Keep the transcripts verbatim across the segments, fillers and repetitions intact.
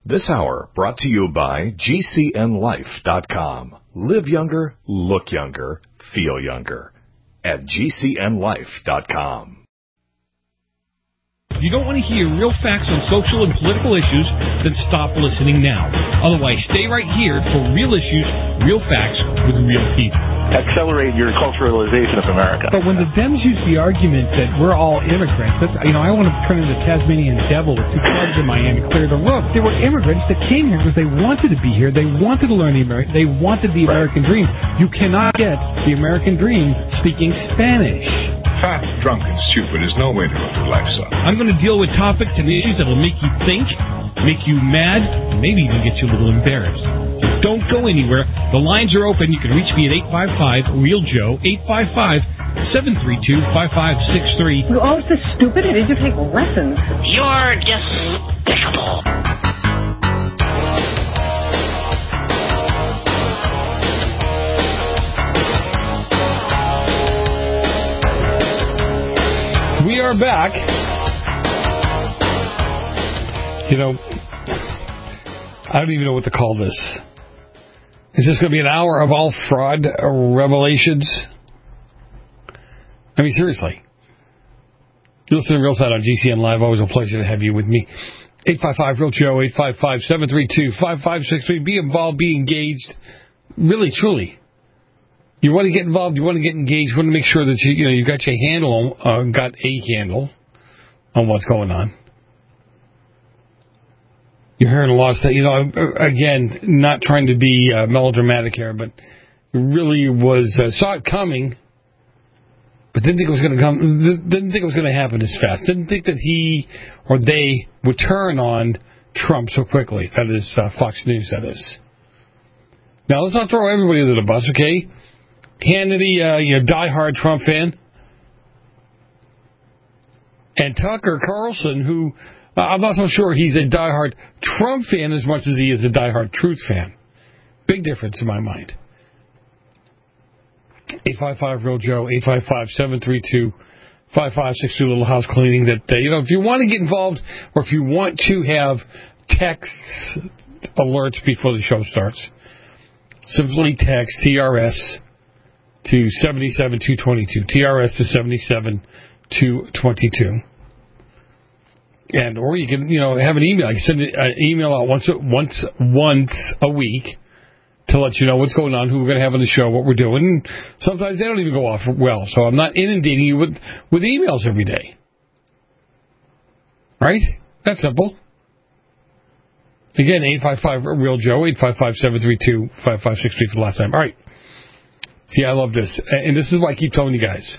This hour brought to you by G C N life dot com. Live younger, look younger, feel younger at G C N life dot com. If you don't want to hear real facts on social and political issues, then stop listening now. Otherwise, stay right here for real issues, real facts with real people. Accelerate your culturalization of America. But when the Dems use the argument that we're all immigrants, that's, you know, I want to turn into the Tasmanian devil with two clubs in my hand and clear the roof. They were immigrants that came here because they wanted to be here. They wanted to learn the American. They wanted the American dream. You cannot get the American dream speaking Spanish. Fat, drunk, and stupid is no way to go through life, son. I'm going to deal with topics and issues that will make you think, make you mad, and maybe even get you a little embarrassed. So don't go anywhere. The lines are open. You can reach me at eight five five, real joe, eight five five, seven three two, five five six three. You're all so stupid. Did you take lessons? You're despicable. We are back. You know, I don't even know what to call this. Is this going to be an hour of all fraud revelations? I mean, seriously. You listen to Real Side on G C N Live. Always a pleasure to have you with me. eight five five, real joe, eight five five, seven three two, five five six three. Be involved, be engaged. Really, truly. You want to get involved, you want to get engaged, you want to make sure that you, you know, you got your handle, uh, got a handle on what's going on. You're hearing a lot of stuff, you know, again, not trying to be uh, melodramatic here, but really was, uh, saw it coming, but didn't think it was going to come, didn't think it was going to happen this fast. Didn't think that he or they would turn on Trump so quickly. That is uh, Fox News, that is. Now, let's not throw everybody under the bus, okay? Hannity, uh, you know, diehard Trump fan. And Tucker Carlson, who uh, I'm not so sure he's a diehard Trump fan as much as he is a diehard Truth fan. Big difference in my mind. eight five five, real joe, eight five five, seven three two, five five six two, little house cleaning. That, uh, you know, if you want to get involved or if you want to have text alerts before the show starts, simply text T R S to seven seven two two two. T R S to seven seven two two two. And, or you can, you know, have an email. You can send an email out once, once, once a week to let you know what's going on, who we're going to have on the show, what we're doing. And sometimes they don't even go off well, so I'm not inundating you with, with emails every day. Right? That's simple. Again, eight five five, real joe, eight five five, seven three two, five five six three for the last time. All right. See, I love this. And this is why I keep telling you guys.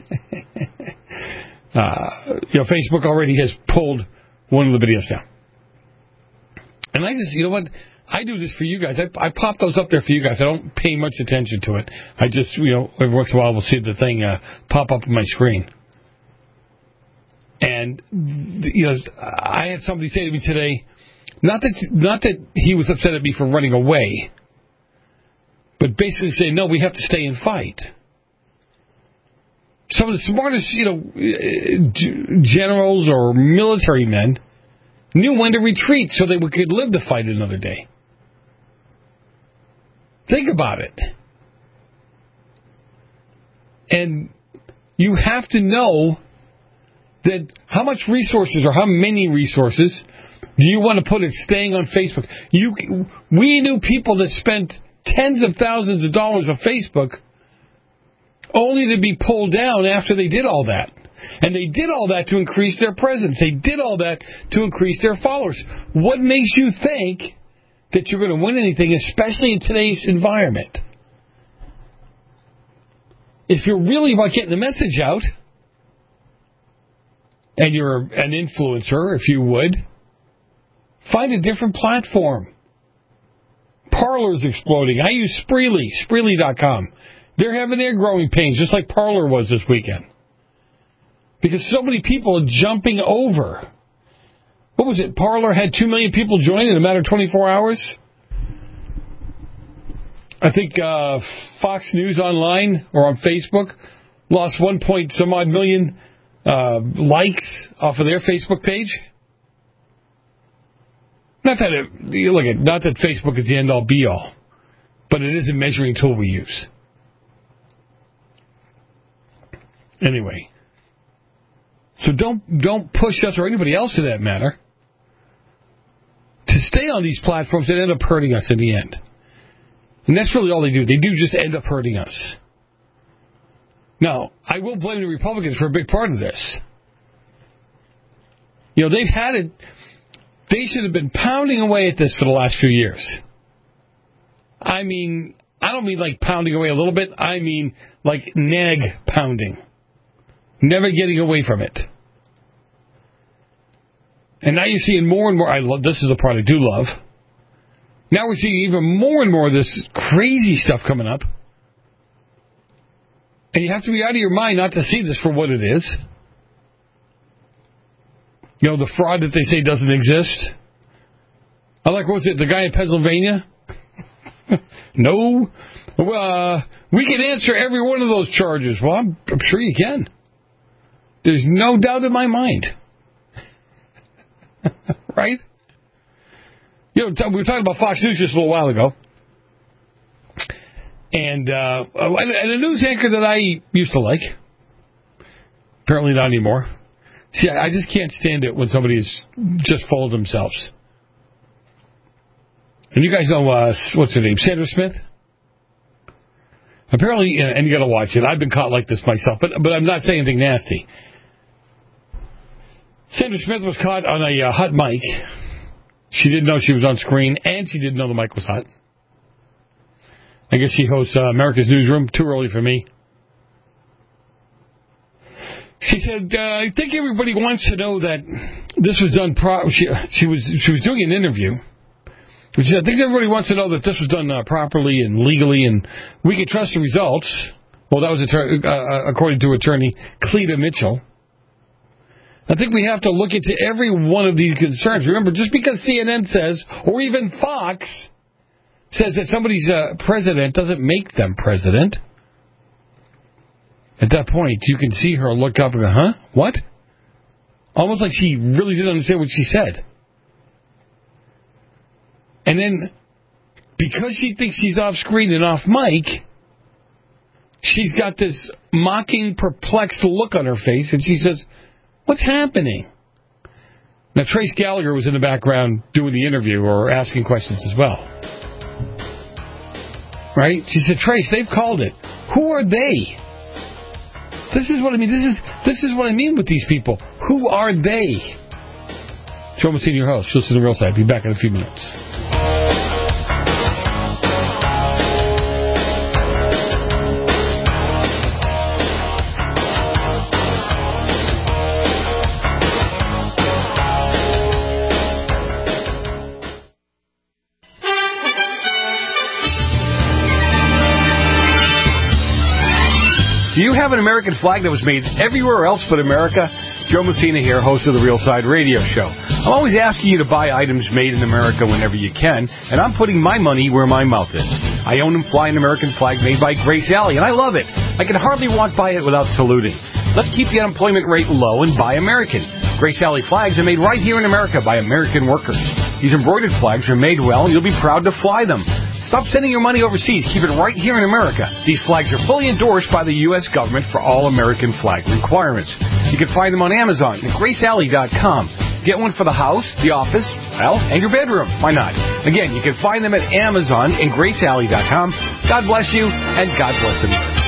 uh, you know, Facebook already has pulled one of the videos down. And I just, you know what? I do this for you guys. I, I pop those up there for you guys. I don't pay much attention to it. I just, you know, every once in a while we'll see the thing uh, pop up on my screen. And, you know, I had somebody say to me today, not that, not that he was upset at me for running away, but basically say, no, we have to stay and fight. Some of the smartest, you know, generals or military men knew when to retreat so they could live to fight another day. Think about it. And you have to know that how much resources or how many resources do you want to put in staying on Facebook? You, we knew people that spent tens of thousands of dollars on Facebook only to be pulled down after they did all that. And they did all that to increase their presence. They did all that to increase their followers. What makes you think that you're going to win anything, especially in today's environment? If you're really about getting the message out, and you're an influencer, if you would, find a different platform. Parler's exploding. I use Spreely, Spreely dot com. They're having their growing pains, just like Parler was this weekend. Because so many people are jumping over. What was it? Parler had two million people join in a matter of twenty-four hours? I think uh, Fox News Online or on Facebook lost one point some odd million uh, likes off of their Facebook page. Not that it, look at, not that Facebook is the end all be all, but it is a measuring tool we use. Anyway, so don't don't push us or anybody else, for that matter, to stay on these platforms that end up hurting us in the end. And that's really all they do. They do just end up hurting us. Now, I will blame the Republicans for a big part of this. You know, they've had it. They should have been pounding away at this for the last few years. I mean, I don't mean like pounding away a little bit. I mean like nag pounding. Never getting away from it. And now you're seeing more and more. I love, this is the part I do love. Now we're seeing even more and more of this crazy stuff coming up. And you have to be out of your mind not to see this for what it is. You know, the fraud that they say doesn't exist. I like, what was it, the guy in Pennsylvania? No. Uh, we can answer every one of those charges. Well, I'm, I'm sure you can. There's no doubt in my mind. Right? You know, we were talking about Fox News just a little while ago. And, uh, and a news anchor that I used to like. Apparently not anymore. See, I just can't stand it when somebody's just full of themselves. And you guys know, uh, what's her name? Sandra Smith? Apparently, and you got to watch it. I've been caught like this myself, but but I'm not saying anything nasty. Sandra Smith was caught on a uh, hot mic. She didn't know she was on screen, and she didn't know the mic was hot. I guess she hosts uh, America's Newsroom. Too early for me. She said, uh, I think everybody wants to know that this was done pro- she, she was she was doing an interview. She said, I think everybody wants to know that this was done uh, properly and legally, and we can trust the results. Well, that was attorney, uh, according to attorney Cleta Mitchell. I think we have to look into every one of these concerns. Remember, just because C N N says, or even Fox says that somebody's uh, president doesn't make them president. At that point, you can see her look up and go, huh? What? Almost like she really didn't understand what she said. And then, because she thinks she's off screen and off mic, she's got this mocking, perplexed look on her face, and she says, what's happening? Now, Trace Gallagher was in the background doing the interview or asking questions as well. Right? She said, Trace, they've called it. Who are they? This is what I mean. This is this is what I mean with these people. Who are they? Joe Messina, your host. You'll see the real side. Be back in a few minutes. Do you have an American flag that was made everywhere else but America? Joe Messina here, host of the Real Side Radio Show. I'm always asking you to buy items made in America whenever you can, and I'm putting my money where my mouth is. I own and fly an American flag made by Grace Alley, and I love it. I can hardly walk by it without saluting. Let's keep the unemployment rate low and buy American. Grace Alley flags are made right here in America by American workers. These embroidered flags are made well, and you'll be proud to fly them. Stop sending your money overseas. Keep it right here in America. These flags are fully endorsed by the U S government for all American flag requirements. You can find them on Amazon at grace alley dot com. Get one for the house, the office, well, and your bedroom. Why not? Again, you can find them at Amazon and grace alley dot com. God bless you, and God bless America.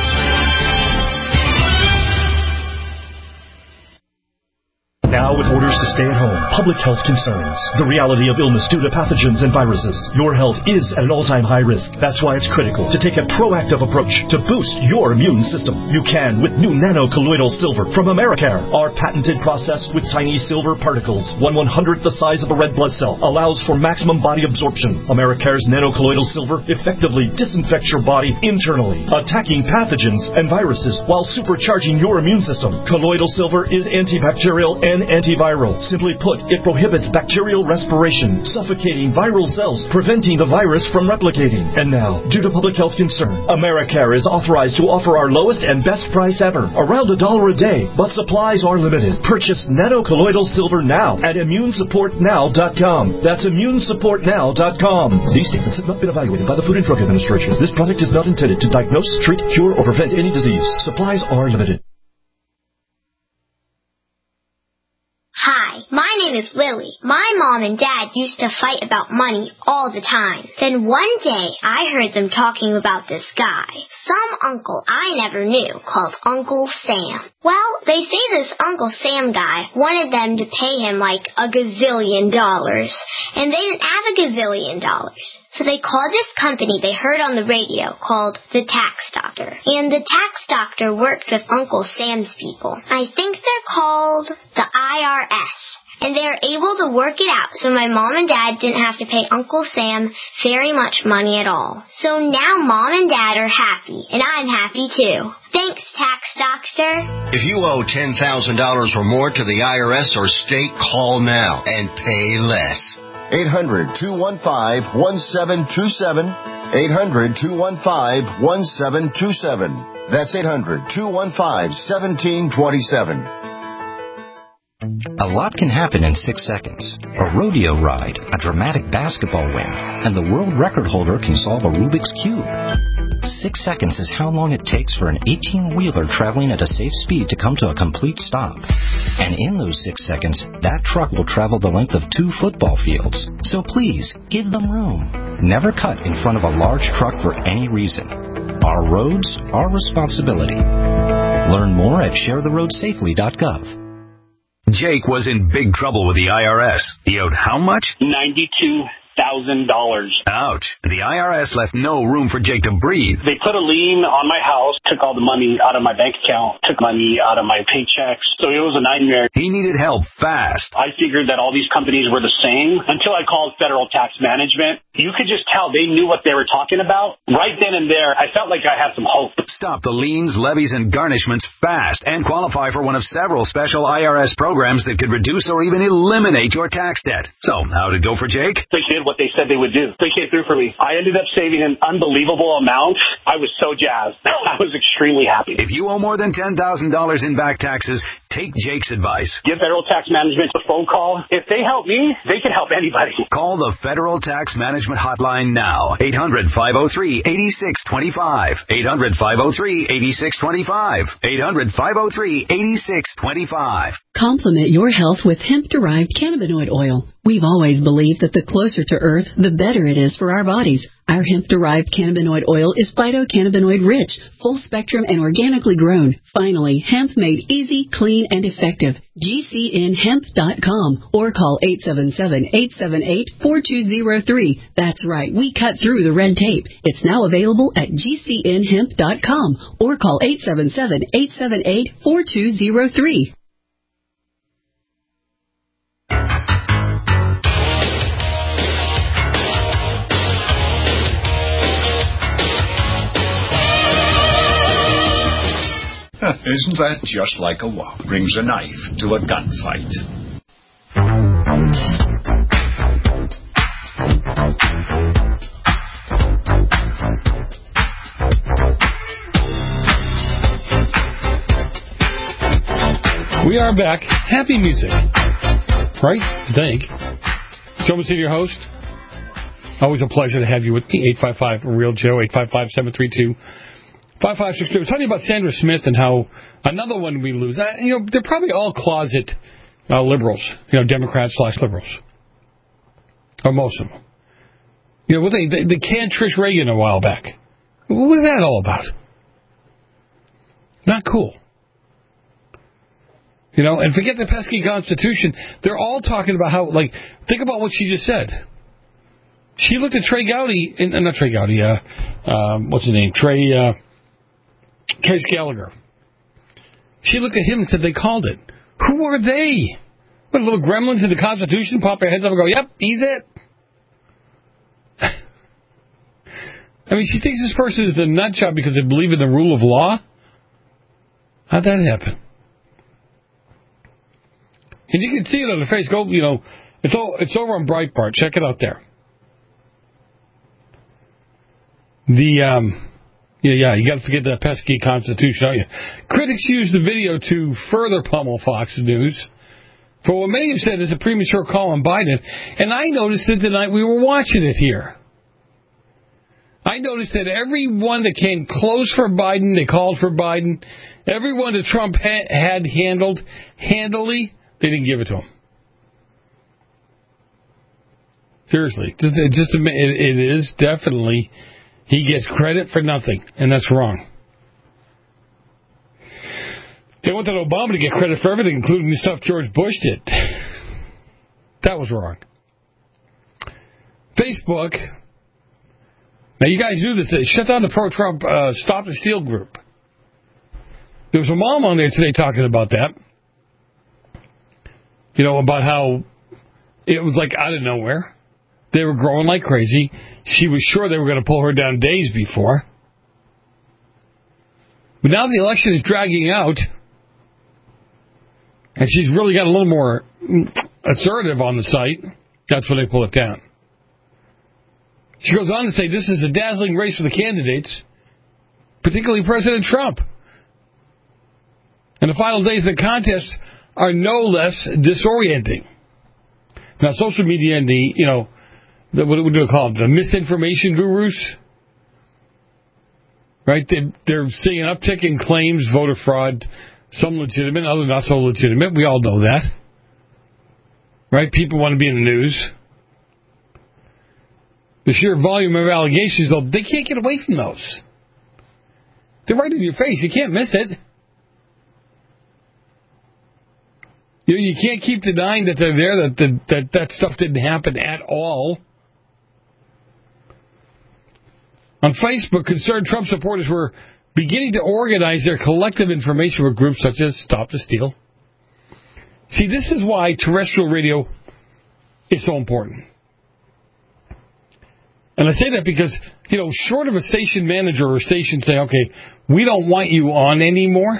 Now with orders to stay at home, public health concerns, the reality of illness due to pathogens and viruses, your health is at an all-time high risk. That's why it's critical to take a proactive approach to boost your immune system. You can with new nano-colloidal silver from Americare. Our patented process with tiny silver particles, one one-hundredth the size of a red blood cell, allows for maximum body absorption. Americare's nano-colloidal silver effectively disinfects your body internally, attacking pathogens and viruses while supercharging your immune system. Colloidal silver is antibacterial and Antiviral. Simply put, it prohibits bacterial respiration, suffocating viral cells, preventing the virus from replicating. And now, due to public health concern, Americare is authorized to offer our lowest and best price ever, around a dollar a day, but supplies are limited. Purchase nanocolloidal silver now at immune support now dot com. That's immune support now dot com. These statements have not been evaluated by the Food and Drug Administration. This product is not intended to diagnose, treat, cure, or prevent any disease. Supplies are limited. Hi, my name is Lily. My mom and dad used to fight about money all the time. Then one day, I heard them talking about this guy, some uncle I never knew, called Uncle Sam. Well, they say this Uncle Sam guy wanted them to pay him like a gazillion dollars, and they didn't have a gazillion dollars. So they called this company they heard on the radio called the Tax Doctor. And the Tax Doctor worked with Uncle Sam's people. I think they're called the I R S. And they were able to work it out so my mom and dad didn't have to pay Uncle Sam very much money at all. So now mom and dad are happy, and I'm happy too. Thanks, Tax Doctor. If you owe ten thousand dollars or more to the I R S or state, call now and pay less. eight hundred, two one five, one seven two seven. eight hundred, two one five, one seven two seven. That's eight hundred, two one five, one seven two seven. A lot can happen in six seconds. A rodeo ride, a dramatic basketball win, and the world record holder can solve a Rubik's Cube. Six seconds is how long it takes for an eighteen-wheeler traveling at a safe speed to come to a complete stop. And in those six seconds, that truck will travel the length of two football fields. So please, give them room. Never cut in front of a large truck for any reason. Our roads, our responsibility. Learn more at share the road safely dot gov. Jake was in big trouble with the I R S. He owed how much? ninety-two thousand dollars. Ouch. The I R S left no room for Jake to breathe. They put a lien on my house, took all the money out of my bank account, took money out of my paychecks. So it was a nightmare. He needed help fast. I figured that all these companies were the same until I called Federal Tax Management. You could just tell they knew what they were talking about. Right then and there, I felt like I had some hope. Stop the liens, levies, and garnishments fast and qualify for one of several special I R S programs that could reduce or even eliminate your tax debt. So, how'd it go for Jake? They did what they said they would do. They came through for me. I ended up saving an unbelievable amount. I was so jazzed. I was extremely happy. If you owe more than ten thousand dollars in back taxes, take Jake's advice. Give Federal Tax Management a phone call. If they help me, they can help anybody. Call the Federal Tax Management Hotline now. eight hundred, five oh three, eight six two five. eight hundred, five oh three, eight six two five. eight hundred, five oh three, eight six two five. Complement your health with hemp-derived cannabinoid oil. We've always believed that the closer to Earth, the better it is for our bodies. Our hemp-derived cannabinoid oil is phytocannabinoid rich, full-spectrum, and organically grown. Finally, hemp made easy, clean, and effective. G C N hemp dot com or call eight seven seven, eight seven eight, four two zero three. That's right, we cut through the red tape. It's now available at G C N hemp dot com or call eight seven seven, eight seven eight, four two zero three. Isn't that just like a wop brings a knife to a gunfight? We are back. Happy music. Right? I think. Joe Messina, your host. Always a pleasure to have you with me. eight five five, Real Joe, eight five five, seven three two, five five six two. I was talking about Sandra Smith and how another one we lose. Uh, you know, they're probably all closet uh, liberals, you know, Democrats slash liberals. Or most of them. You know, what they, they, they canned Trish Reagan a while back. What was that all about? Not cool. You know, and forget the pesky Constitution. They're all talking about how, like, think about what she just said. She looked at Trey Gowdy, and, uh, not Trey Gowdy, uh, um, what's his name? Trey, uh, Trace Gallagher. She looked at him and said they called it. Who are they? What, little gremlins in the Constitution pop their heads up and go, yep, he's it. I mean, she thinks this person is a nut job because they believe in the rule of law? How'd that happen? And you can see it on the face. Go, you know, it's all, it's over on Breitbart. Check it out there. The, um, yeah, yeah, you got to forget that pesky Constitution, don't you? Critics use the video to further pummel Fox News for what many have said is a premature call on Biden. And I noticed it the night we were watching it here. I noticed that everyone that came close for Biden, they called for Biden. Everyone that Trump ha- had handled handily, they didn't give it to him. Seriously, just, it, just it, it is definitely, he gets credit for nothing, and that's wrong. They wanted Obama to get credit for everything, including the stuff George Bush did. That was wrong. Facebook. Now, you guys knew this. They shut down the pro-Trump uh, Stop the Steal group. There was a mom on there today talking about that. You know, about how it was like out of nowhere. They were growing like crazy. She was sure they were going to pull her down days before. But now the election is dragging out, and she's really got a little more assertive on the site. That's when they pull it down. She goes on to say this is a dazzling race for the candidates, particularly President Trump. And the final days of the contest are no less disorienting. Now, social media and the, you know, the, what do we call them? The misinformation gurus, right? They, they're seeing an uptick in claims, voter fraud, some legitimate, other not so legitimate. We all know that. Right? People want to be in the news. The sheer volume of allegations, though, they can't get away from those. They're right in your face. You can't miss it. You, you can't keep denying that they're there, that, that that that stuff didn't happen at all. On Facebook, concerned Trump supporters were beginning to organize their collective information with groups such as Stop the Steal. See, this is why terrestrial radio is so important. And I say that because, you know, short of a station manager or a station saying, okay, we don't want you on anymore,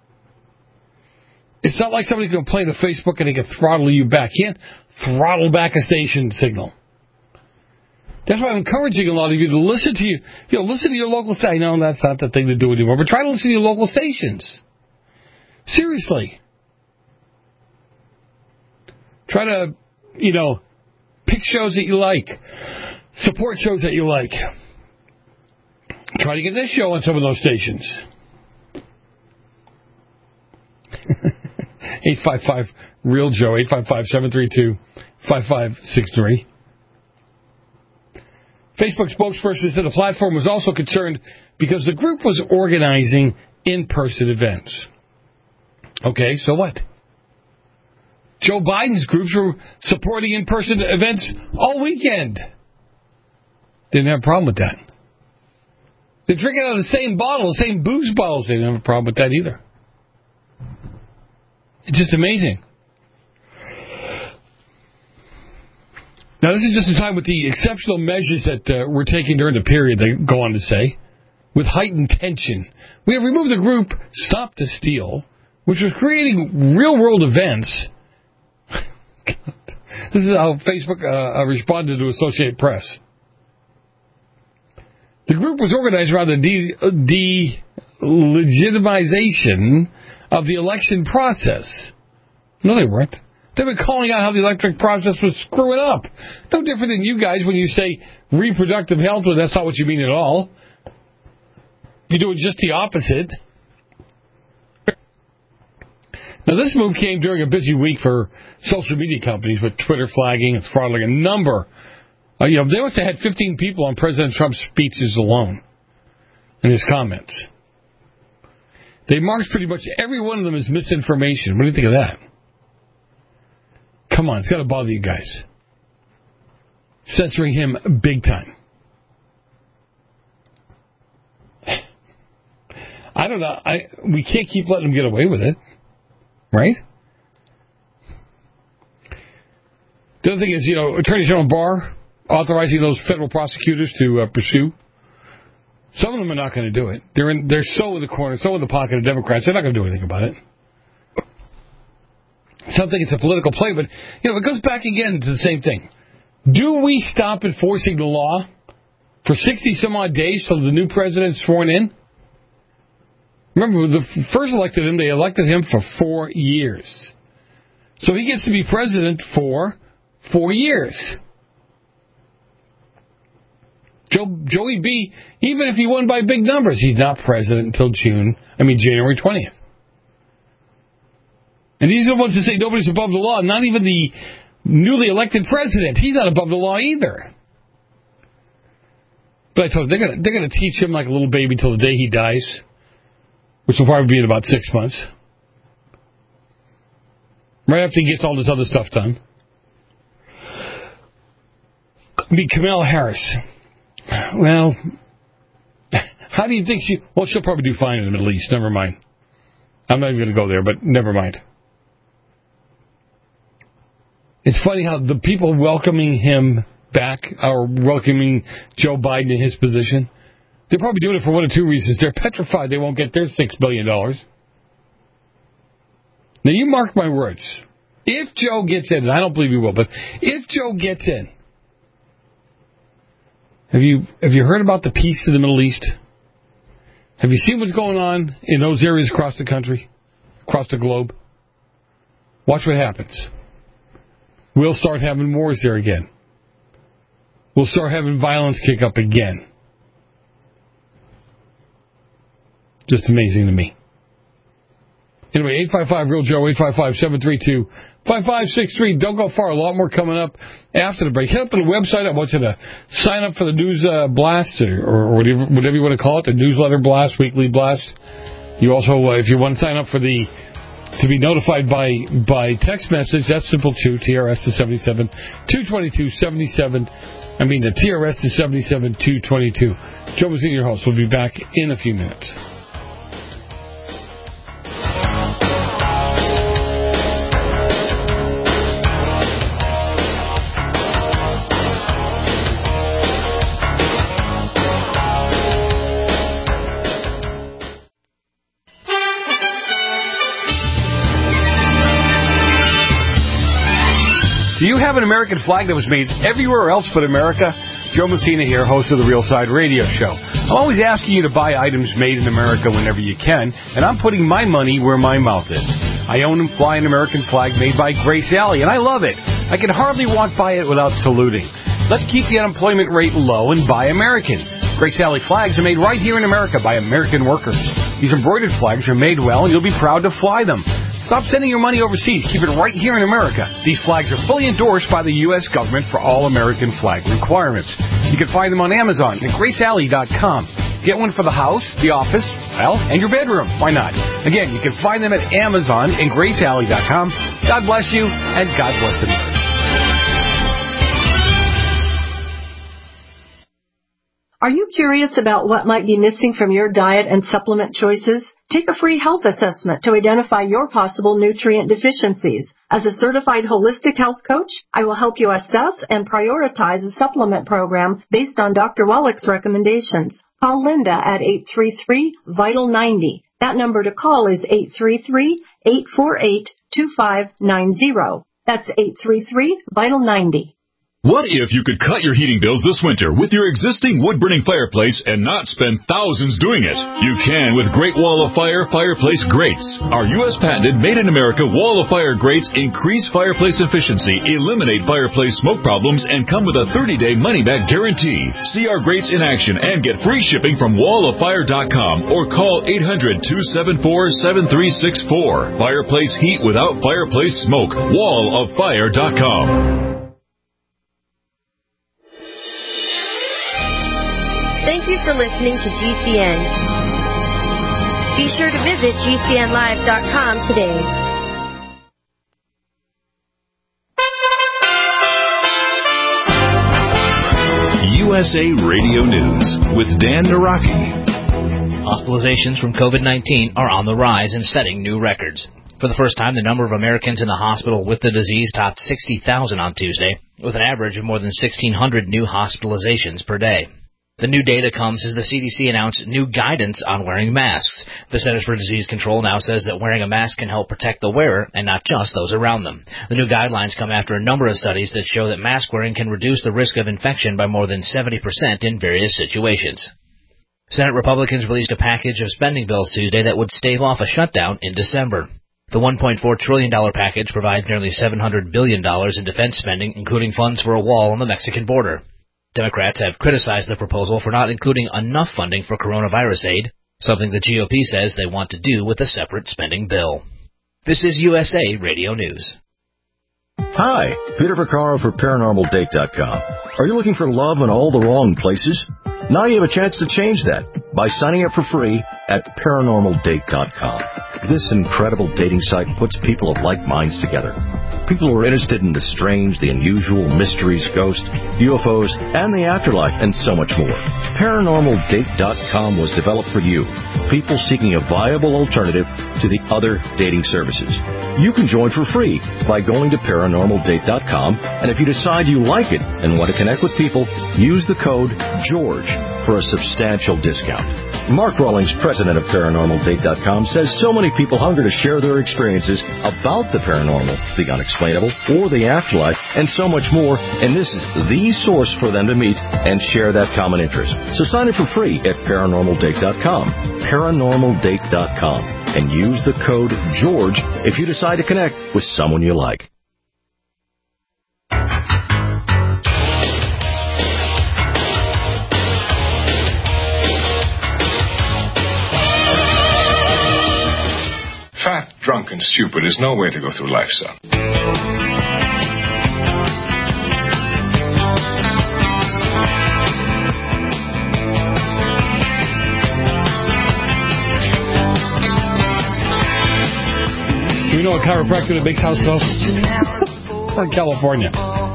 it's not like somebody's going to play to Facebook and they can throttle you back. You can't throttle back a station signal. That's why I'm encouraging a lot of you to listen to you, you know, listen to your local station. No, that's not the thing to do anymore, but try to listen to your local stations. Seriously. Try to, you know, pick shows that you like. Support shows that you like. Try to get this show on some of those stations. eight five five real Joe, eight five five, seven three two, five five six three. Facebook spokesperson said the platform was also concerned because the group was organizing in-person events. Okay, so what? Joe Biden's groups were supporting in-person events all weekend. Didn't have a problem with that. They're drinking out of the same bottle, the same booze bottles. They didn't have a problem with that either. It's just amazing. Now, this is just a time with the exceptional measures that uh, we're taking during the period, they go on to say, with heightened tension. We have removed the group Stop the Steal, which was creating real-world events. This is how Facebook uh, responded to Associated Press. The group was organized around the de- de-legitimization of the election process. No, they weren't. They've been calling out how the electric process was screwing up. No different than you guys when you say reproductive health, but that's not what you mean at all. You're doing just the opposite. Now, this move came during a busy week for social media companies with Twitter flagging and throttling a number. Uh, you know, they must have had fifteen people on President Trump's speeches alone and his comments. They marked pretty much every one of them as misinformation. What do you think of that? Come on, it's got to bother you guys. Censoring him big time. I don't know. I we can't keep letting them get away with it. Right? The other thing is, you know, Attorney General Barr authorizing those federal prosecutors to uh, pursue. Some of them are not going to do it. They're in, they're so in the corner, so in the pocket of Democrats, they're not going to do anything about it. Some think it's a political play, but, you know, it goes back again to the same thing. Do we stop enforcing the law for sixty-some-odd days till the new president's sworn in? Remember, the first elected him, they elected him for four years. So he gets to be president for four years. Joe, Joey B., even if he won by big numbers, he's not president until June, I mean January twentieth. And these are the ones that say nobody's above the law, not even the newly elected president. He's not above the law either. But I told you, they're going they're gonna teach him like a little baby till the day he dies, which will probably be in about six months. Right after he gets all this other stuff done. I mean, Kamala Harris. Well, how do you think she... Well, she'll probably do fine in the Middle East. Never mind. I'm not even going to go there, but never mind. It's funny how the people welcoming him back are welcoming Joe Biden in his position. They're probably doing it for one of two reasons. They're petrified they won't get their six billion dollars. Now, you mark my words. If Joe gets in, and I don't believe he will, but if Joe gets in, have you have you heard about the peace in the Middle East? Have you seen what's going on in those areas across the country, across the globe? Watch what happens. We'll start having wars there again. We'll start having violence kick up again. Just amazing to me. Anyway, eight five five, real Joe, eight five five, seven three two, five five six three. Don't go far. A lot more coming up after the break. Head up to the website. I want you to sign up for the news uh, blast, or, or whatever, whatever you want to call it, the newsletter blast, weekly blast. You also, uh, if you want to sign up for the, to be notified by, by text message, that's simple too, T R S to seventy-seven two twenty-two seventy-seven. I mean, the T R S to seventy-seven two twenty-two. Joe Mazzini, your host. We'll be back in a few minutes. Do you have an American flag that was made everywhere else but America? Joe Messina here, host of the Real Side Radio Show. I'm always asking you to buy items made in America whenever you can, and I'm putting my money where my mouth is. I own and fly an American flag made by Grace Alley, and I love it. I can hardly walk by it without saluting. Let's keep the unemployment rate low and buy American. Grace Alley flags are made right here in America by American workers. These embroidered flags are made well, and you'll be proud to fly them. Stop sending your money overseas. Keep it right here in America. These flags are fully endorsed by the U S government for all American flag requirements. You can find them on Amazon at grace alley dot com. Get one for the house, the office, well, and your bedroom. Why not? Again, you can find them at Amazon and grace alley dot com. God bless you, and God bless America. Are you curious about what might be missing from your diet and supplement choices? Take a free health assessment to identify your possible nutrient deficiencies. As a certified holistic health coach, I will help you assess and prioritize a supplement program based on Doctor Wallach's recommendations. Call Linda at eight three three, vital ninety. That number to call is eight three three, eight four eight, two five nine zero. That's eight three three, vital ninety. What if you could cut your heating bills this winter with your existing wood-burning fireplace and not spend thousands doing it? You can with Great Wall of Fire Fireplace Grates. Our U S patented made-in-America Wall of Fire grates increase fireplace efficiency, eliminate fireplace smoke problems, and come with a thirty-day money-back guarantee. See our grates in action and get free shipping from wall of fire dot com or call eight hundred, two seven four, seven three six four. Fireplace heat without fireplace smoke. wall of fire dot com. Thank you for listening to G C N. Be sure to visit G C N live dot com today. U S A Radio News with Dan Naraki. Hospitalizations from COVID nineteen are on the rise and setting new records. For the first time, the number of Americans in the hospital with the disease topped sixty thousand on Tuesday, with an average of more than sixteen hundred new hospitalizations per day. The new data comes as the C D C announced new guidance on wearing masks. The Centers for Disease Control now says that wearing a mask can help protect the wearer and not just those around them. The new guidelines come after a number of studies that show that mask wearing can reduce the risk of infection by more than seventy percent in various situations. Senate Republicans released a package of spending bills Tuesday that would stave off a shutdown in December. The one point four trillion dollars package provides nearly seven hundred billion dollars in defense spending, including funds for a wall on the Mexican border. Democrats have criticized the proposal for not including enough funding for coronavirus aid, something the G O P says they want to do with a separate spending bill. This is U S A Radio News. Hi, Peter Vaccaro for Paranormal Date dot com. Are you looking for love in all the wrong places? Now you have a chance to change that by signing up for free at Paranormal Date dot com. This incredible dating site puts people of like minds together. People who are interested in the strange, the unusual, mysteries, ghosts, U F Os, and the afterlife, and so much more. Paranormal Date dot com was developed for you, people seeking a viable alternative to the other dating services. You can join for free by going to Paranormal Date dot com, and if you decide you like it and want to connect with people, use the code GEORGE for a substantial discount. Mark Rawlings, president of Paranormal Date dot com, says so many people hunger to share their experiences about the paranormal, the unexplainable, or the afterlife, and so much more, and this is the source for them to meet and share that common interest. So sign up for free at Paranormal Date dot com, Paranormal Date dot com, and use the code GEORGE if you decide to connect with someone you like. Fat, drunk, and stupid is no way to go through life, son. Do you know a chiropractor that makes house calls? From California.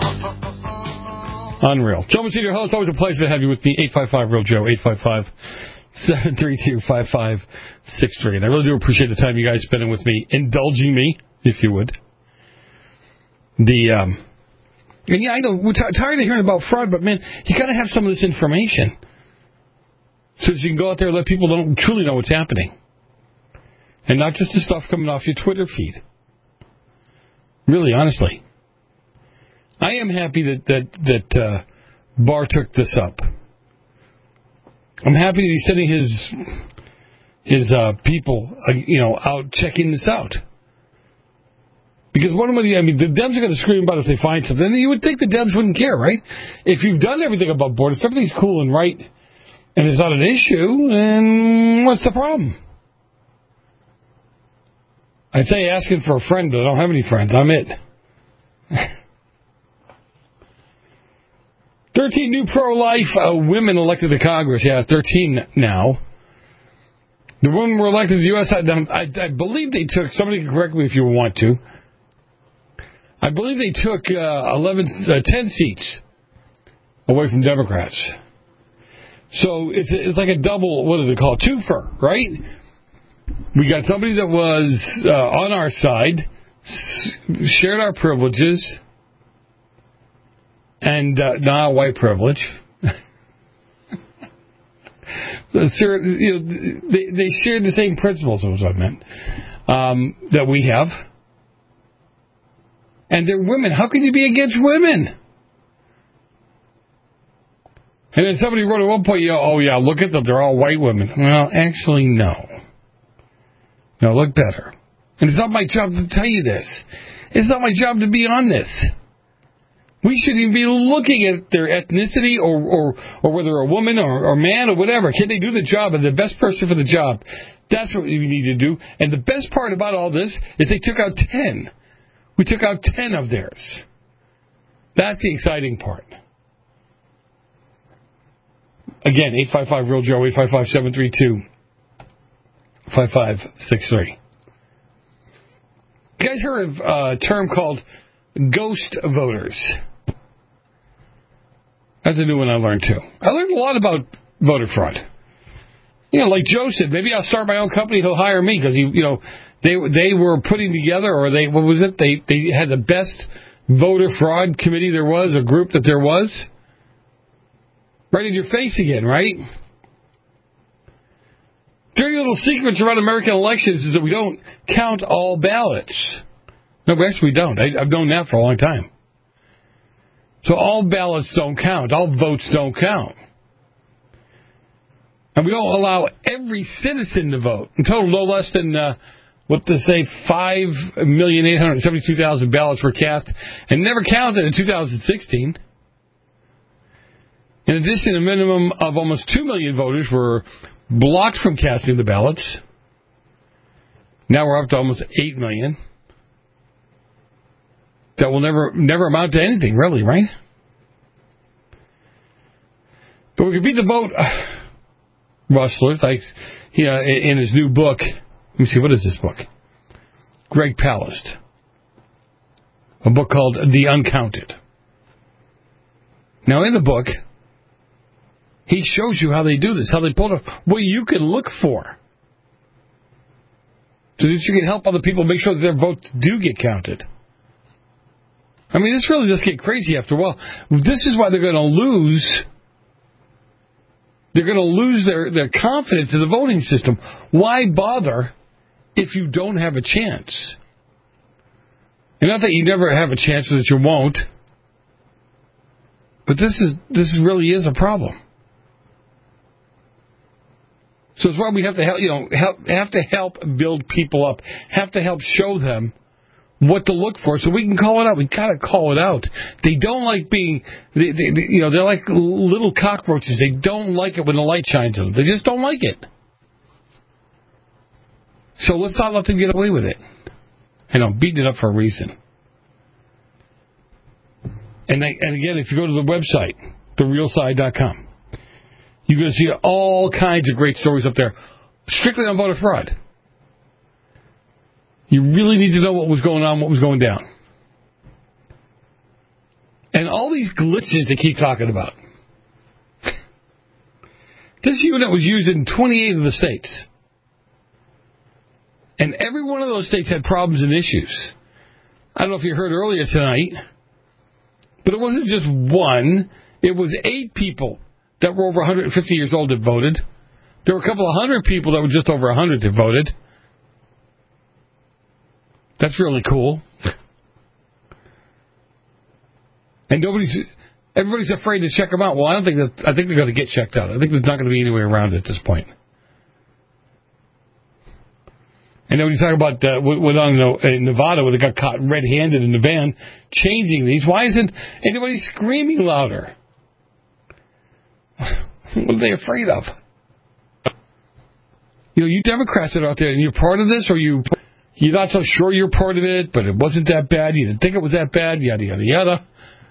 Unreal. Joe Messina, hello. It's always a pleasure to have you with me. eight five five, real Joe. eight five five, seven three two, five five six three. And I really do appreciate the time you guys spending with me, indulging me, if you would. The, um, and yeah, I know, we're t- tired of hearing about fraud, but man, you got to have some of this information so that you can go out there and let people don't truly know what's happening. And not just the stuff coming off your Twitter feed. Really, honestly. I am happy that, that, that, uh, Barr took this up. I'm happy that he's sending his his uh, people, uh, you know, out checking this out. Because one of the, I mean, the Dems are going to scream about it if they find something. And you would think the Dems wouldn't care, right? If you've done everything above board, if everything's cool and right, and it's not an issue, then what's the problem? I'd say asking for a friend, but I don't have any friends. I'm it. thirteen new pro-life uh, women elected to Congress. Yeah, thirteen now. The women were elected to the U S I, I believe they took, somebody can correct me if you want to, I believe they took uh, eleven, uh, ten seats away from Democrats. So it's it's like a double, what do they call it, twofer, right? We got somebody that was uh, on our side, s- shared our privileges, and uh, not white privilege. You know, they, they shared the same principles, was what I meant, um, that we have. And they're women. How can you be against women? And then somebody wrote at one point, you know, oh, yeah, look at them. They're all white women. Well, actually, no. No, look better. And it's not my job to tell you this. It's not my job to be on this. We shouldn't even be looking at their ethnicity or or, or whether a woman or, or man or whatever. Can they do the job? And the best person for the job. That's what we need to do. And the best part about all this is they took out ten. We took out ten of theirs. That's the exciting part. Again, eight five five, real Joe, eight five five, seven three two, five five six three. You guys heard of a term called ghost voters? That's a new one I learned, too. I learned a lot about voter fraud. You know, like Joe said, maybe I'll start my own company, he'll hire me, because, he, you know, they they were putting together, or they, what was it, they, they had the best voter fraud committee there was, a group that there was. Right in your face again, right? Dirty little secrets around American elections is that we don't count all ballots. No, actually we don't. I, I've known that for a long time. So all ballots don't count. All votes don't count. And we don't allow every citizen to vote. In total, no less than, uh, what they say, five million eight hundred seventy-two thousand ballots were cast and never counted in two thousand sixteen. In addition, a minimum of almost two million voters were blocked from casting the ballots. Now we're up to almost eight million. That will never never amount to anything, really, right? But we can beat the vote rustlers, like you know, in his new book. Let me see, what is this book? Greg Palast. A book called The Uncounted. Now, in the book, he shows you how they do this, how they pull it off, what you can look for, so that you can help other people make sure that their votes do get counted. I mean, this really does get crazy after a while. This is why they're going to lose. They're going to lose their, their confidence in the voting system. Why bother if you don't have a chance? And not that you never have a chance, or that you won't. But this is this really is a problem. So it's why we have to help, you know, help, have to help build people up, have to help show them what to look for, so we can call it out. We gotta call it out. They don't like being, they, they, they, you know, they're like little cockroaches. They don't like it when the light shines on them. They just don't like it. So let's not let them get away with it. And I'm beating it up for a reason. And they, and again, if you go to the website, the real side dot com. You're going to see all kinds of great stories up there, strictly on voter fraud. You really need to know what was going on, what was going down. And all these glitches they keep talking about. This unit was used in twenty-eight of the states. And every one of those states had problems and issues. I don't know if you heard earlier tonight, but it wasn't just one. It was eight people that were over one hundred fifty years old that voted. There were a couple of hundred people that were just over one hundred that voted. That's really cool. And nobody's, everybody's afraid to check them out. Well, I don't think that, I think they're going to get checked out. I think there's not going to be any way around it at this point. And then when you talk about uh, what on in Nevada, where they got caught red-handed in the van changing these, why isn't anybody screaming louder? What are they afraid of? You know, you Democrats that are out there, and you're part of this, or you, you're not so sure you're part of it, but it wasn't that bad. You didn't think it was that bad, yada, yada, yada.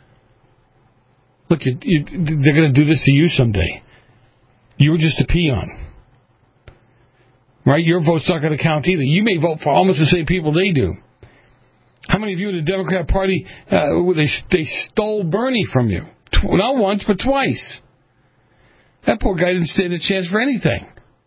Look, you, you, they're going to do this to you someday. You were just a peon. Right? Your vote's not going to count either. You may vote for almost the same people they do. How many of you in the Democrat Party, uh, they, they stole Bernie from you? Not once, but twice. That poor guy didn't stand a chance for anything.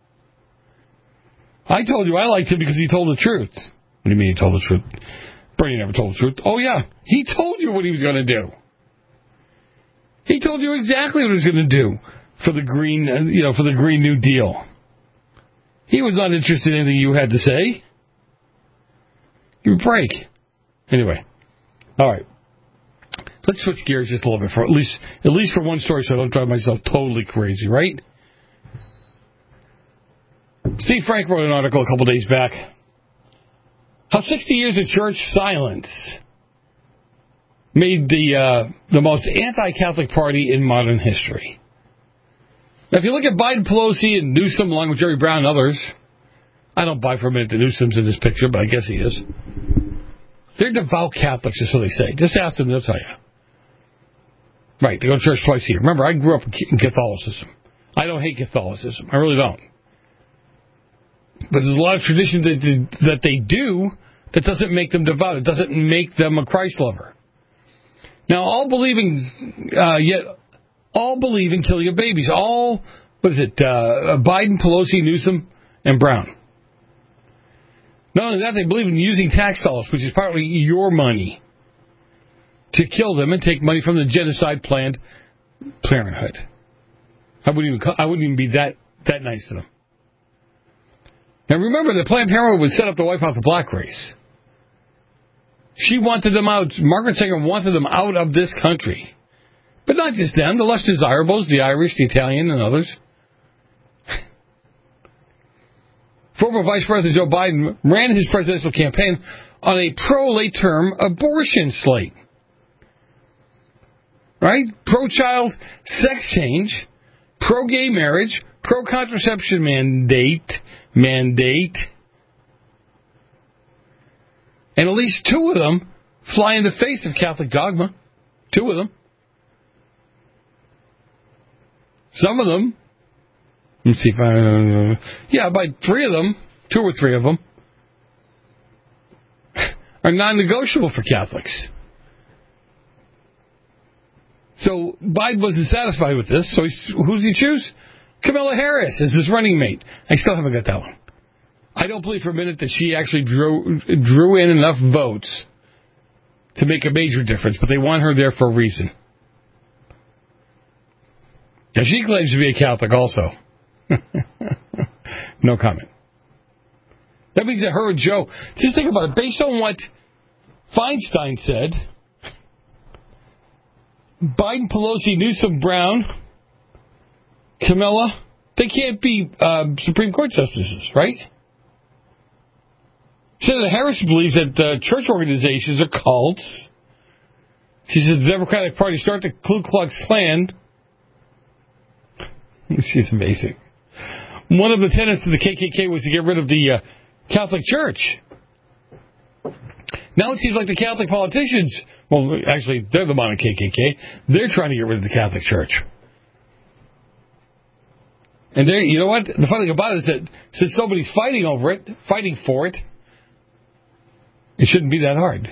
I told you I liked him because he told the truth. What do you mean he told the truth? Bernie never told the truth. Oh, yeah. He told you what he was going to do. He told you exactly what he was going to do for the green, uh, you know, for the Green New Deal. He was not interested in anything you had to say. Give a break. Anyway. All right. Let's switch gears just a little bit for at least at least for one story, so I don't drive myself totally crazy, right? Steve Frank wrote an article a couple days back. How sixty years of church silence made the uh, the most anti-Catholic party in modern history. Now, if you look at Biden, Pelosi, and Newsom, along with Jerry Brown and others, I don't buy for a minute that Newsom's in this picture, but I guess he is. They're devout Catholics, is what they say. Just ask them, they'll tell you. Right, they go to church twice a year. Remember, I grew up in Catholicism. I don't hate Catholicism. I really don't. But there's a lot of tradition that they, that they do that doesn't make them devout. It doesn't make them a Christ lover. Now, all believing, uh, yet all believe in killing of babies. All, what is it, uh, Biden, Pelosi, Newsom, and Brown. Not only that, they believe in using tax dollars, which is partly your money, to kill them and take money from the genocide Planned Parenthood. I wouldn't even I wouldn't even be that, that nice to them. Now remember that Planned Parenthood would set up to wipe out the black race. She wanted them out. Margaret Sanger wanted them out of this country. But not just them, the less desirables, the Irish, the Italian, and others. Former Vice President Joe Biden ran his presidential campaign on a pro-late-term abortion slate. Right? Pro-child sex change, pro-gay marriage, pro-contraception mandate, mandate. And at least two of them fly in the face of Catholic dogma. Two of them. Some of them, let's see if I, uh, yeah, about three of them, two or three of them, are non-negotiable for Catholics. So Biden wasn't satisfied with this, so he's, who's he choose? Kamala Harris is his running mate. I still haven't got that one. I don't believe for a minute that she actually drew drew in enough votes to make a major difference, but they want her there for a reason. Now, she claims to be a Catholic also. No comment. That means that her and Joe, just think about it, based on what Feinstein said, Biden, Pelosi, Newsom, Brown, Camilla, they can't be uh, Supreme Court justices, right? Senator Harris believes that uh, church organizations are cults. She says the Democratic Party started the Ku Klux Klan. She's amazing. One of the tenets of the K K K was to get rid of the uh, Catholic Church. Now it seems like the Catholic politicians, well, actually, they're the modern K K K. They're trying to get rid of the Catholic Church. And they, you know what? The funny thing about it is that since nobody's fighting over it, fighting for it, it shouldn't be that hard.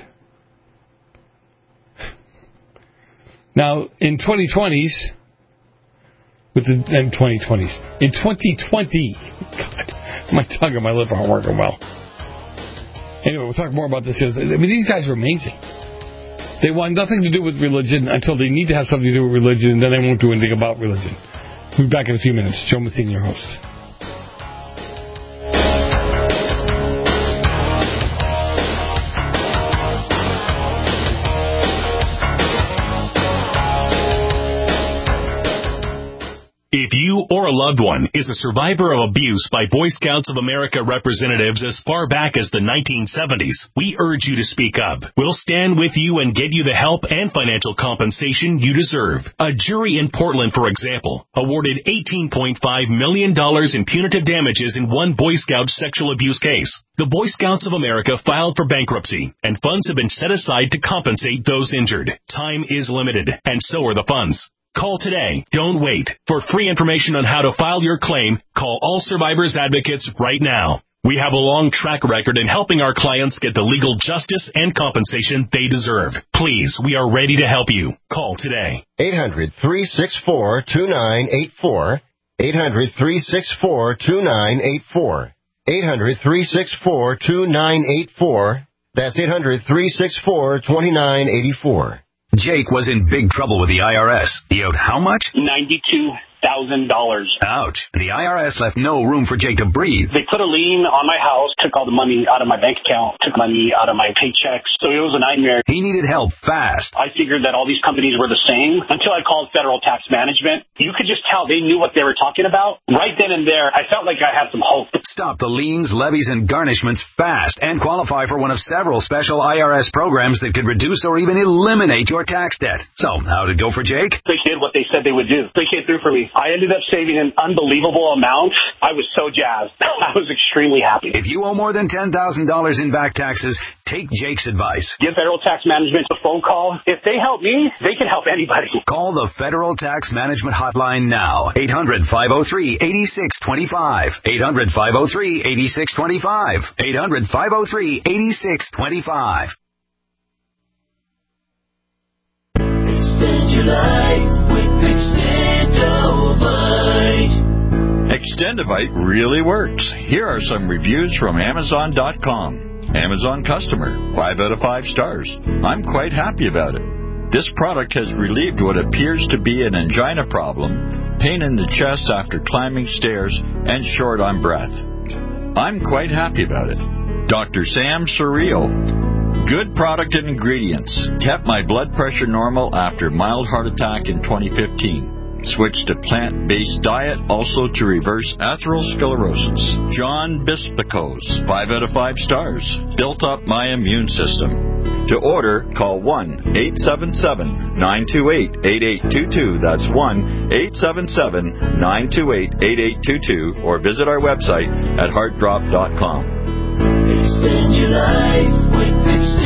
Now, in twenty twenties, with the in twenty twenties, in twenty twenty, God, my tongue and my lip aren't working well. Anyway, we'll talk more about this. I mean, these guys are amazing. They want nothing to do with religion until they need to have something to do with religion, and then they won't do anything about religion. We'll be back in a few minutes. Joe Messina, your host. If you or a loved one is a survivor of abuse by Boy Scouts of America representatives as far back as the nineteen seventies, we urge you to speak up. We'll stand with you and get you the help and financial compensation you deserve. A jury in Portland, for example, awarded eighteen point five million dollars in punitive damages in one Boy Scout sexual abuse case. The Boy Scouts of America filed for bankruptcy, and funds have been set aside to compensate those injured. Time is limited, and so are the funds. Call today. Don't wait. For free information on how to file your claim, call All Survivors Advocates right now. We have a long track record in helping our clients get the legal justice and compensation they deserve. Please, we are ready to help you. Call today. eight hundred, three six four, two nine eight four. eight hundred, three six four, two nine eight four. eight hundred, three six four, two nine eight four. That's eight hundred, three six four, two nine eight four. Jake was in big trouble with the I R S. He owed how much? ninety-two thousand dollars. Ouch. The I R S left no room for Jake to breathe. They put a lien on my house, took all the money out of my bank account, took money out of my paychecks. So it was a nightmare. He needed help fast. I figured that all these companies were the same until I called Federal Tax Management. You could just tell they knew what they were talking about. Right then and there, I felt like I had some hope. Stop the liens, levies, and garnishments fast and qualify for one of several special I R S programs that could reduce or even eliminate your tax debt. So, how'd it go for Jake? They did what they said they would do. They came through for me. I ended up saving an unbelievable amount. I was so jazzed. I was extremely happy. If you owe more than ten thousand dollars in back taxes, take Jake's advice. Give Federal Tax Management a phone call. If they help me, they can help anybody. Call the Federal Tax Management Hotline now. eight hundred, five oh three, eight six two five. eight hundred, five oh three, eight six two five. eight hundred, five oh three, eight six two five. Extend your life with Extendovite. Extendovite really works. Here are some reviews from Amazon dot com. Amazon customer, five out of five stars. I'm quite happy about it. This product has relieved what appears to be an angina problem pain in the chest after climbing stairs, and short on breath. I'm quite happy about it. Doctor Sam Surreal. Good product and ingredients. Kept my blood pressure normal after mild heart attack in twenty fifteen. Switched to plant-based diet, also to reverse atherosclerosis. John Bispicos, five out of five stars. Built up my immune system. To order, call one eight seven seven, nine two eight, eight eight two two. That's one eight seven seven, nine two eight, eight eight two two. Or visit our website at heart drop dot com. Extend your life with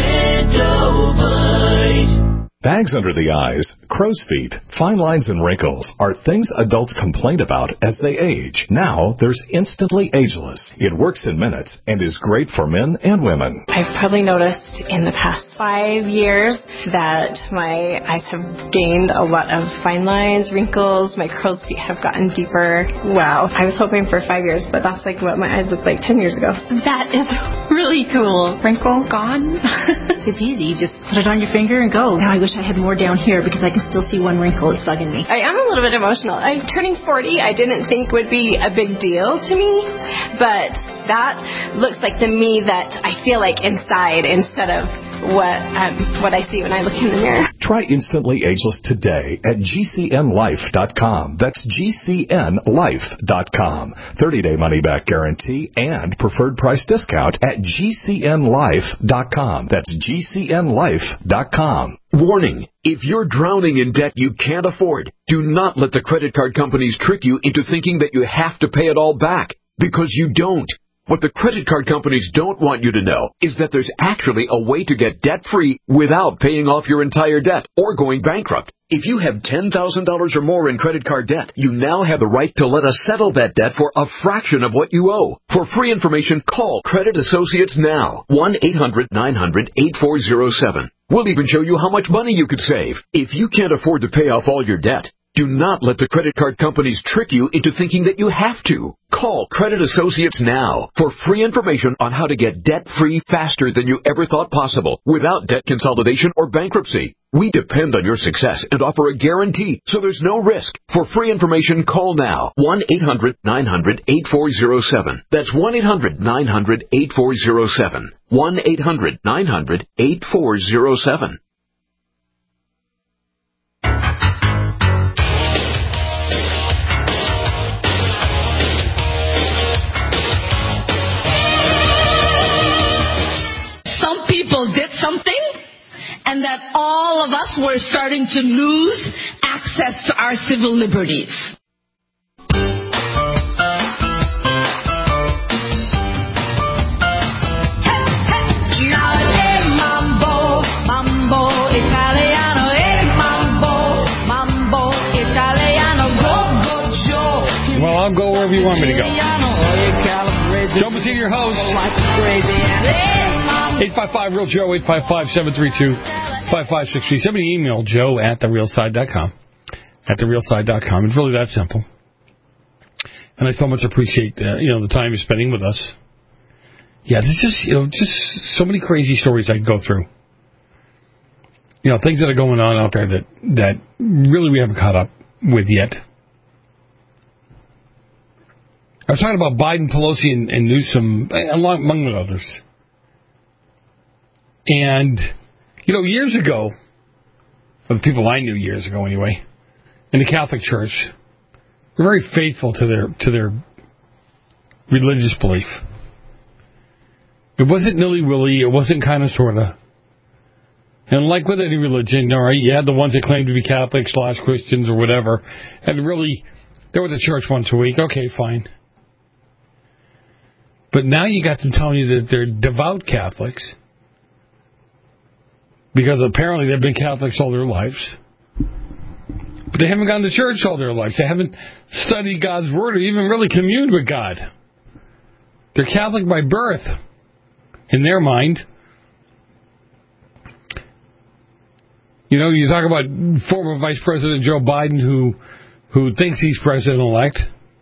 Extendovite. Bags under the eyes, crow's feet, fine lines and wrinkles are things adults complain about as they age. Now, there's Instantly Ageless. It works in minutes and is great for men and women. I've probably noticed in the past five years that my eyes have gained a lot of fine lines, wrinkles, my crow's feet have gotten deeper. Wow. I was hoping for five years, but that's like what my eyes looked like ten years ago. That is really cool. Wrinkle gone. It's easy. You just put it on your finger and go. Now I wish I had more down here because I can still see one wrinkle. It's bugging me. I am a little bit emotional. I'm turning forty. I didn't think would be a big deal to me, but that looks like the me that I feel like inside instead of what um, what I see when I look in the mirror. Try Instantly Ageless today at G C N life dot com. That's G C N life dot com. thirty-day money-back guarantee and preferred price discount at G C N life dot com. That's G C N life dot com. Warning, if you're drowning in debt you can't afford, do not let the credit card companies trick you into thinking that you have to pay it all back, because you don't. What the credit card companies don't want you to know is that there's actually a way to get debt-free without paying off your entire debt or going bankrupt. If you have ten thousand dollars or more in credit card debt, you now have the right to let us settle that debt for a fraction of what you owe. For free information, call Credit Associates now. one eight hundred nine hundred eight four zero seven. We'll even show you how much money you could save. If you can't afford to pay off all your debt, do not let the credit card companies trick you into thinking that you have to. Call Credit Associates now for free information on how to get debt-free faster than you ever thought possible without debt consolidation or bankruptcy. We depend on your success and offer a guarantee, so there's no risk. For free information, call now. one eight hundred nine hundred eight four zero seven. That's one eight hundred nine hundred eight four zero seven. one eight hundred nine hundred eight four zero seven. Did something, and that all of us were starting to lose access to our civil liberties. Well, I'll go wherever you want me to go. Joe Messina, your host. eight five five real Joe, eight five five, seven three two, five five six three. Send me an email, joe at the real side dot com. At the real side dot com. It's really that simple. And I so much appreciate uh, you know, the time you're spending with us. Yeah, this is, you know, just so many crazy stories I can go through. You know, things that are going on out there that, that really we haven't caught up with yet. I was talking about Biden, Pelosi, and, and Newsom, among others. And, you know, years ago, or the people I knew years ago anyway, in the Catholic Church, were very faithful to their to their religious belief. It wasn't nilly-willy, it wasn't kind of sort of. And like with any religion, all right, you had the ones that claimed to be Catholics slash Christians or whatever, and really, they were at the church once a week. Okay, fine. But now you got them telling you that they're devout Catholics, because apparently they've been Catholics all their lives. But they haven't gone to church all their lives. They haven't studied God's Word or even really communed with God. They're Catholic by birth, in their mind. You know, you talk about former Vice President Joe Biden, who who thinks he's president-elect.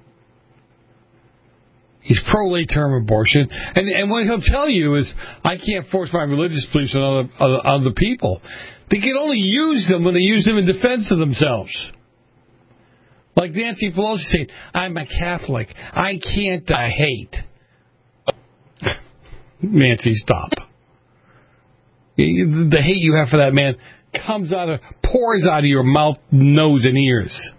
He's pro-late term abortion. And and what he'll tell you is, I can't force my religious beliefs on other, other, other people. They can only use them when they use them in defense of themselves. Like Nancy Pelosi saying, I'm a Catholic. I can't uh, hate. Nancy, stop. The hate you have for that man comes out of, pours out of your mouth, nose, and ears.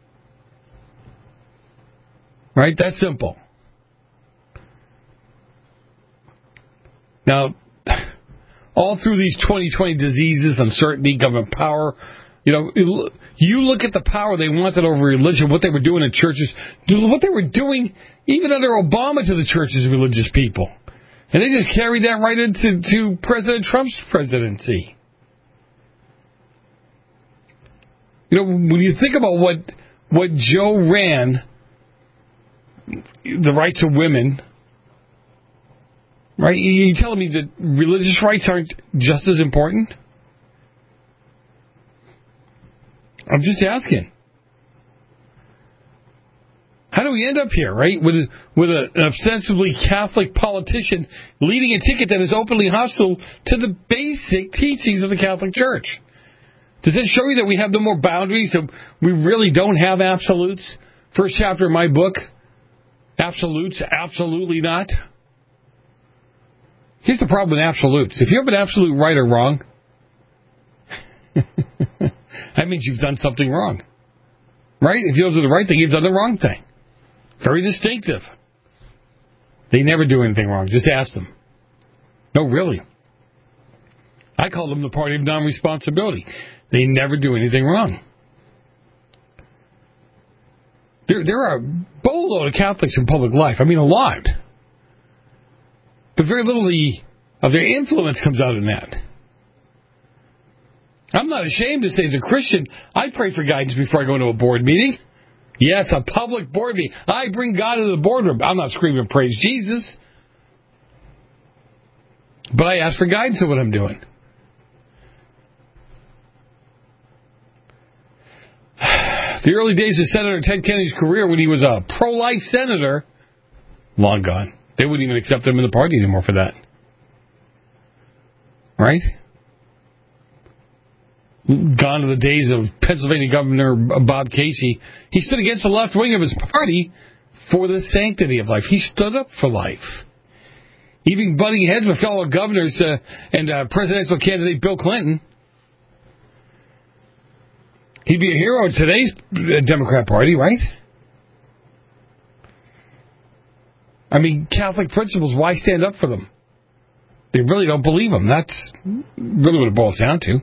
Right? That's simple. Now, all through these twenty twenty diseases, uncertainty, government power, you know, you look at the power they wanted over religion, what they were doing in churches, what they were doing even under Obama to the churches of religious people. And they just carried that right into to President Trump's presidency. You know, when you think about what what Joe ran, the rights of women, right? You're telling me that religious rights aren't just as important? I'm just asking. How do we end up here, right, with a, with a, an ostensibly Catholic politician leading a ticket that is openly hostile to the basic teachings of the Catholic Church? Does that show you that we have no more boundaries, that we really don't have absolutes? First chapter of my book, absolutes, absolutely not. Here's the problem with absolutes. If you have an absolute right or wrong, that means you've done something wrong. Right? If you don't do the right thing, you've done the wrong thing. Very distinctive. They never do anything wrong. Just ask them. No, really. I call them the party of non-responsibility. They never do anything wrong. There, there are a boatload of Catholics in public life. I mean, a lot. But very little of their influence comes out in that. I'm not ashamed to say, as a Christian, I pray for guidance before I go into a board meeting. Yes, a public board meeting. I bring God into the boardroom. I'm not screaming, praise Jesus. But I ask for guidance on what I'm doing. The early days of Senator Ted Kennedy's career, when he was a pro-life senator, long gone. They wouldn't even accept him in the party anymore for that. Right? Gone to the days of Pennsylvania Governor Bob Casey. He stood against the left wing of his party for the sanctity of life. He stood up for life. Even butting heads with fellow governors uh, and uh, presidential candidate Bill Clinton. He'd be a hero in today's Democrat Party, right? I mean, Catholic principles, why stand up for them? They really don't believe them. That's really what it boils down to.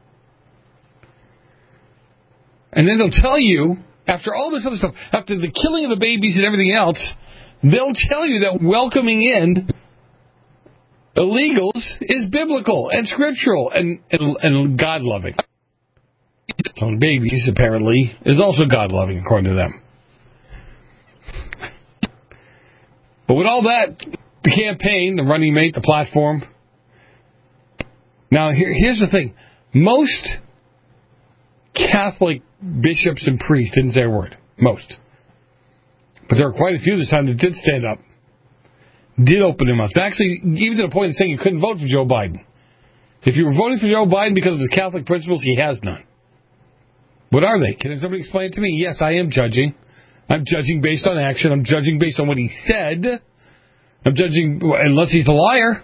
And then they'll tell you, after all this other stuff, after the killing of the babies and everything else, they'll tell you that welcoming in illegals is biblical and scriptural and, and, and God-loving. Killing babies, apparently, is also God-loving, according to them. But with all that, the campaign, the running mate, the platform. Now, here, here's the thing. Most Catholic bishops and priests didn't say a word. Most. But there were quite a few this time that did stand up. Did open their mouth. Actually, even to the point of saying you couldn't vote for Joe Biden. If you were voting for Joe Biden because of his Catholic principles, he has none. What are they? Can somebody explain it to me? Yes, I am judging. I'm judging based on action. I'm judging based on what he said. I'm judging, unless he's a liar.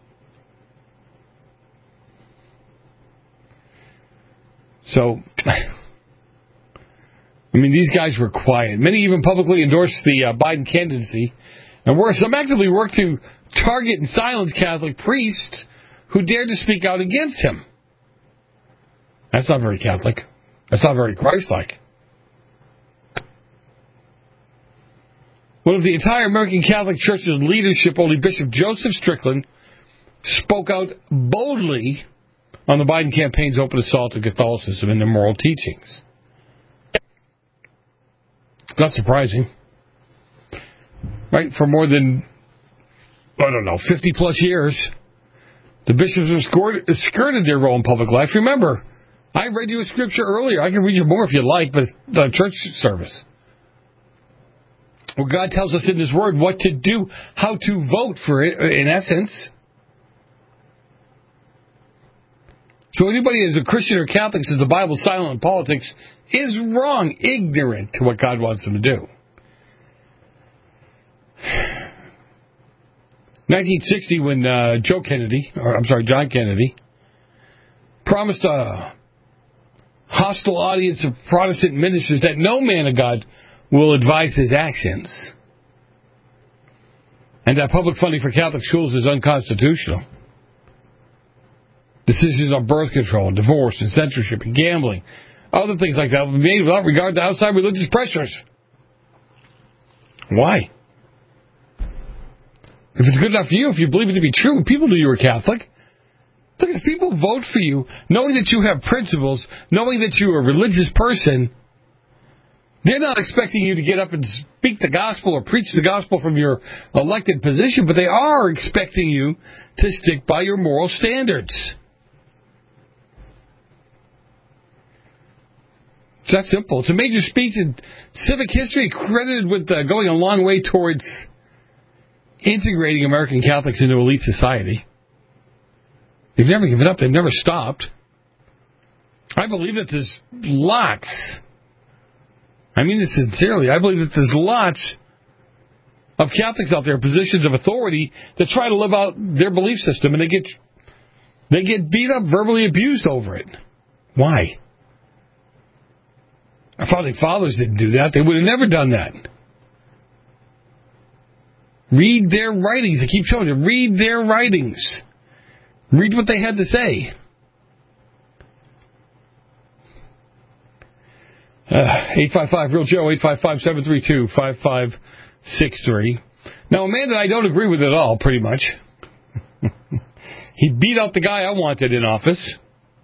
So, I mean, these guys were quiet. Many even publicly endorsed the uh, Biden candidacy. And worse, some actively worked to target and silence Catholic priests who dared to speak out against him. That's not very Catholic. That's not very Christ-like. One of the entire American Catholic Church's leadership, only Bishop Joseph Strickland, spoke out boldly on the Biden campaign's open assault on Catholicism and their moral teachings. Not surprising. Right? For more than, I don't know, fifty plus years, the bishops have skirted, skirted their role in public life. Remember, I read you a scripture earlier. I can read you more if you like, but it's the church service. Well, God tells us in His Word what to do, how to vote for it, in essence. So anybody as a Christian or Catholic says the Bible's silent on politics is wrong, ignorant to what God wants them to do. nineteen sixty, when uh, Joe Kennedy, or I'm sorry, John Kennedy, promised a hostile audience of Protestant ministers that no man of God will advise his actions, and that public funding for Catholic schools is unconstitutional. Decisions on birth control, and divorce, and censorship, and gambling, other things like that will be made without regard to outside religious pressures. Why? If it's good enough for you, if you believe it to be true, people knew you were Catholic. Look, if people vote for you, knowing that you have principles, knowing that you're a religious person, they're not expecting you to get up and speak the gospel or preach the gospel from your elected position, but they are expecting you to stick by your moral standards. It's that simple. It's a major speech in civic history credited with uh, going a long way towards integrating American Catholics into elite society. They've never given up. They've never stopped. I believe that there's lots, I mean this sincerely, I believe that there's lots of Catholics out there in positions of authority that try to live out their belief system, and they get they get beat up, verbally abused over it. Why? Our founding fathers didn't do that. They would have never done that. Read their writings. I keep showing you. Read their writings. Read what they had to say. Uh, eight five five real Joe, eight five five, seven three two, five five six three. Now, a man that I don't agree with at all, pretty much. He beat out the guy I wanted in office.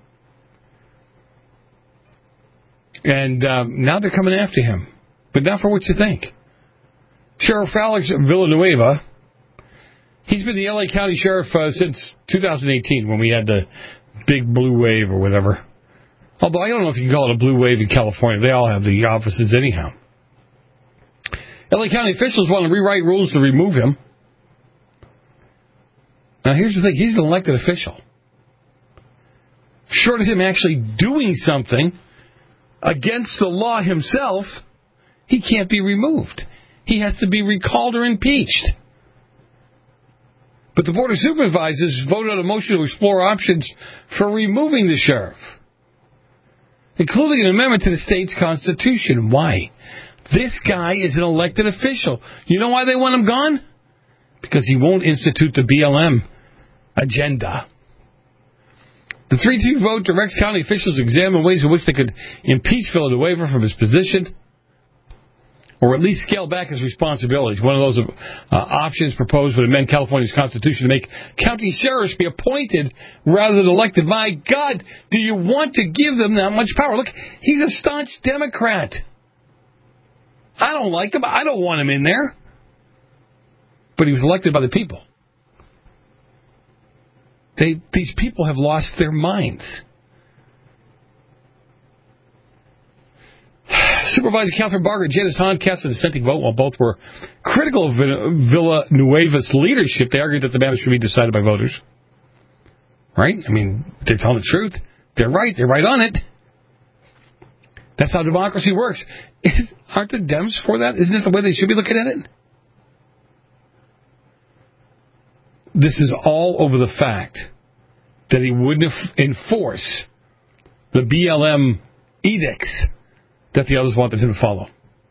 And um, now they're coming after him. But not for what you think. Sheriff Alex Villanueva, he's been the L A County Sheriff uh, since two thousand eighteen, when we had the big blue wave or whatever. Although I don't know if you can call it a blue wave in California. They all have the offices anyhow. L A County officials want to rewrite rules to remove him. Now here's the thing. He's an elected official. Short of him actually doing something against the law himself, he can't be removed. He has to be recalled or impeached. But the Board of Supervisors voted on a motion to explore options for removing the sheriff, including an amendment to the state's constitution. Why? This guy is an elected official. You know why they want him gone? Because he won't institute the B L M agenda. The three two vote directs county officials to examine ways in which they could impeach Villanueva from his position, or at least scale back his responsibilities. One of those uh, options proposed would amend California's constitution to make county sheriffs be appointed rather than elected. My God, do you want to give them that much power? Look, he's a staunch Democrat. I don't like him. I don't want him in there. But he was elected by the people. They, these people have lost their minds. Supervisor Catherine Barger and Janice Hahn cast a dissenting vote while both were critical of Villanueva's leadership. They argued that the matter should be decided by voters. Right? I mean, they're telling the truth. They're right. They're right on it. That's how democracy works. Is, aren't the Dems for that? Isn't this the way they should be looking at it? This is all over the fact that he wouldn't enforce the B L M edicts that the others wanted him to follow.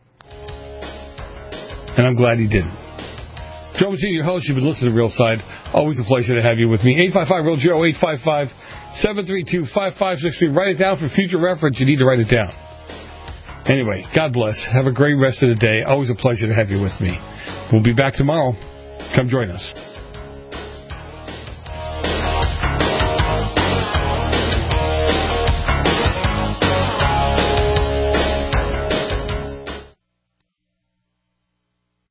And I'm glad he didn't. Joe Messina, your host. You've been listening to Real Side. Always a pleasure to have you with me. eight five five real Joe, eight five five, seven three two, five five six three. Write it down for future reference. You need to write it down. Anyway, God bless. Have a great rest of the day. Always a pleasure to have you with me. We'll be back tomorrow. Come join us.